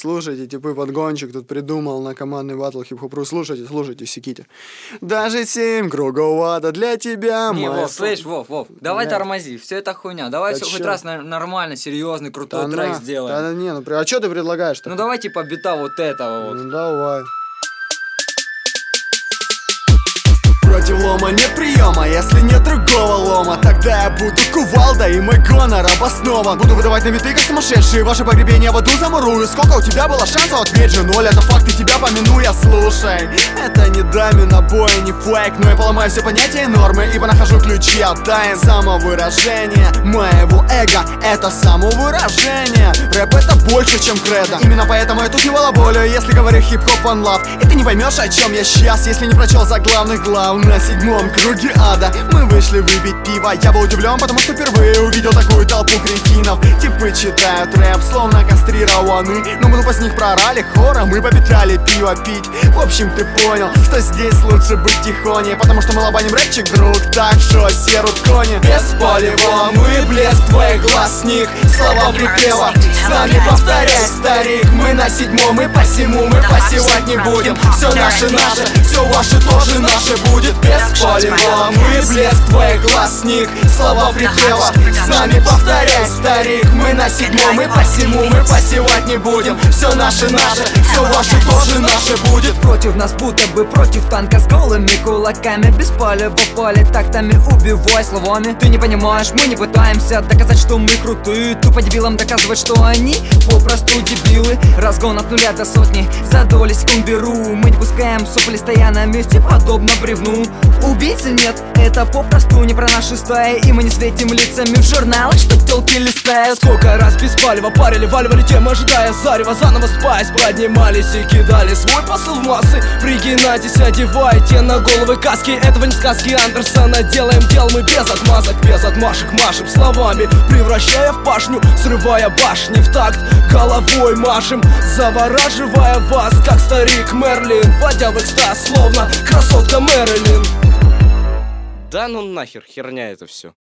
слушайте, типы подгончик тут придумал на командный батл хип-хоп. Слушайте, секите. Даже 7 кругов ада для тебя, Не, моя Вов, слышь, Вов, давай Бля. тормози, все это хуйня. Давай Да все хоть чё? раз нормально, серьезный, крутой трек сделаем. Да не, а что ты предлагаешь-то? Ну давай типа бита вот этого вот. Ну давай. Против лома нет приема, если нет другого лома, тогда я буду кувалдой, и мой гонор обоснован. Буду выдавать на биты как сумасшедшие, ваше погребение в аду замурую. Сколько у тебя было шансов, ответь же 0, это факт, и тебя помяну я. Слушай, это не даме набоя, не фейк, но я поломаю все понятия и нормы, ибо нахожу ключи от тайн. Самовыражение моего эго, это самовыражение. Рэп это больше, чем кредо, именно поэтому я тут не балаболю, если говорю хип-хоп one love. И ты не поймешь, о чем я сейчас, если не прочел заглавных глав. На 7-м круге ада мы вышли выпить пиво. Я был удивлен, потому что впервые увидел такую толпу кретинов. Типы читают рэп, словно кастрированы, но мы тупо с них прорали хором, мы попетляли пиво пить. В общем, ты понял, что здесь лучше быть тихоней, потому что мы лобаним рэпчик, друг, так что серут кони. Без полевого мы блеск твоих глаз с них, слова припева. С нами повторяй, старик, мы на 7-м, и посему мы посевать не будем. Все наше, все ваше тоже наше будет. Без полевого мы блеск твоих глаз с них, слова припева. С нами повторяй, старик, мы на 7-м, и посему мы посевать не будем. Все наше, все ваше тоже наше будет. Против нас будто бы против танка с голыми кулаками. Без поля в поле, тактами убивай словами. Ты не понимаешь, мы не пытаемся доказать, что мы крутые. Тупо дебилам доказывать, что они попросту дебилы. Разгон от 0 до сотни, за доли секунд беру. Мы не пускаем сопли, стоя на месте, подобно бревну. Убийцы нет, это попросту не про наши стаи. И мы не светим лицами в журналах, что телки листают. Сколько раз без палева парили, валивали тем, ожидая зарева. Заново спайс, поднимались и кидали свой посыл в массы. Пригинайтесь, одевайте на головы каски. Этого не сказки Андерсона, делаем дел мы без отмазок. Без отмашек машем словами, превращая в пашню, срывая башни в такт, головой машем, завораживая вас, как старик Мерлин, вводя в экстаз, словно красотка Мэрилин. Да ну нахер, херня это все.